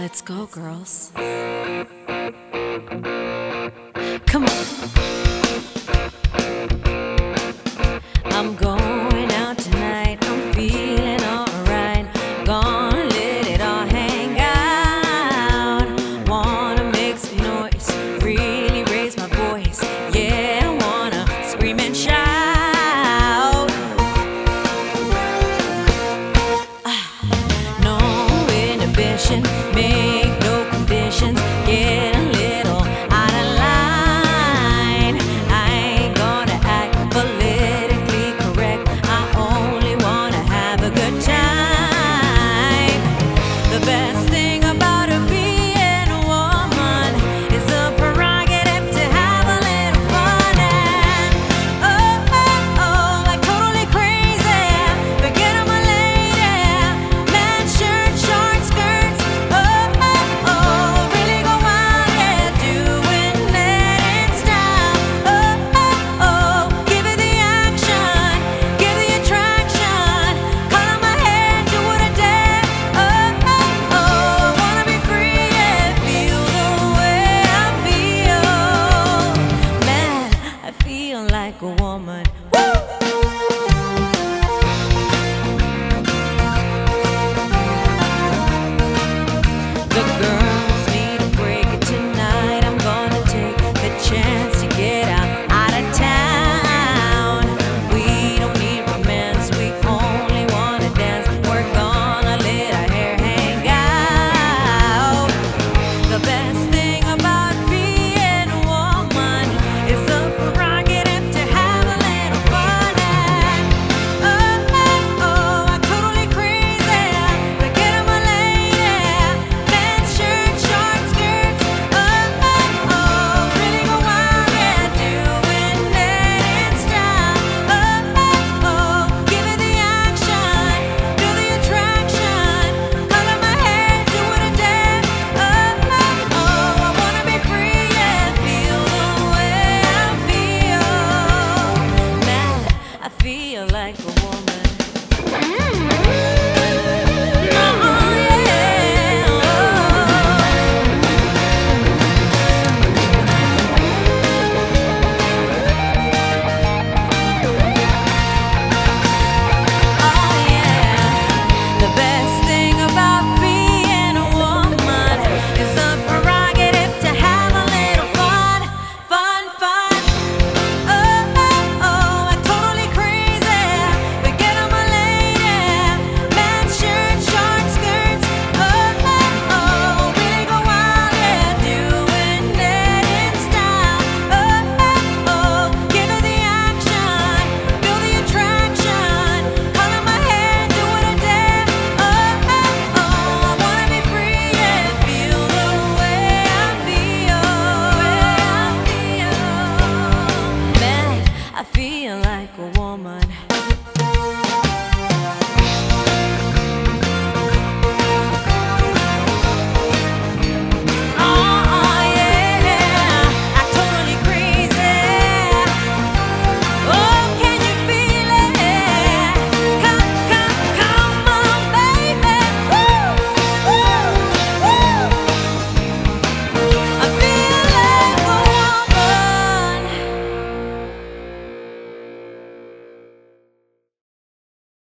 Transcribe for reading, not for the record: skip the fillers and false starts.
Let's go, girls. Come on. I'm going out tonight. I'm feeling alright. Gonna let it all hang out. Wanna make some noise, really raise my voice. Yeah, I wanna scream and shout. No inhibition, make no conditions. Get a little out of line. I ain't gonna act politically correct. I only wanna have a good time. The best thing